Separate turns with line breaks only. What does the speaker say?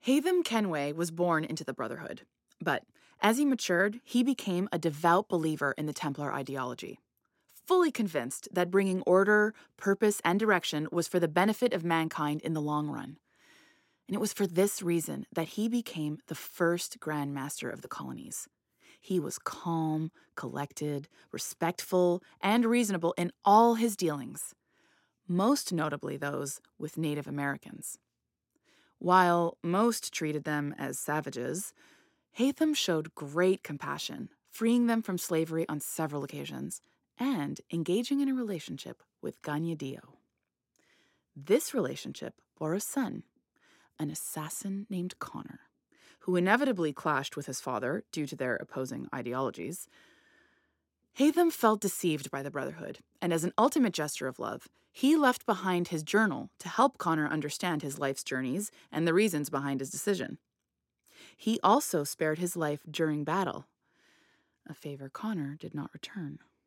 Haytham Kenway was born into the Brotherhood, but as he matured, he became a devout believer in the Templar ideology, fully convinced that bringing order, purpose, and direction was for the benefit of mankind in the long run. And it was for this reason that he became the first Grand Master of the colonies. He was calm, collected, respectful, and reasonable in all his dealings, most notably those with Native Americans. While most treated them as savages, Haytham showed great compassion, freeing them from slavery on several occasions, and engaging in a relationship with Ganyadeo. This relationship bore a son, an assassin named Connor, who inevitably clashed with his father due to their opposing ideologies. Haytham felt deceived by the Brotherhood, and as an ultimate gesture of love, he left behind his journal to help Connor understand his life's journeys and the reasons behind his decision. He also spared his life during battle, a favor Connor did not return.